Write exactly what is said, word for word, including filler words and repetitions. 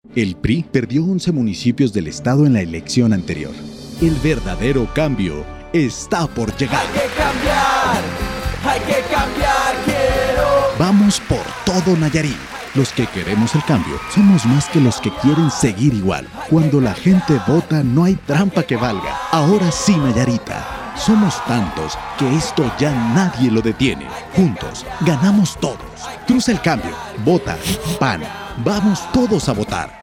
El P R I perdió once municipios del estado en la elección anterior. El verdadero cambio está por llegar. Hay que cambiar, hay que cambiar, quiero. Vamos por todo Nayarit. Los que queremos el cambio somos más que los que quieren seguir igual. Cuando la gente vota no hay trampa que valga. Ahora sí, Nayarita. Somos tantos que esto ya nadie lo detiene. Juntos ganamos todos. Cruza el cambio. Vota. P A N. Vamos todos a votar.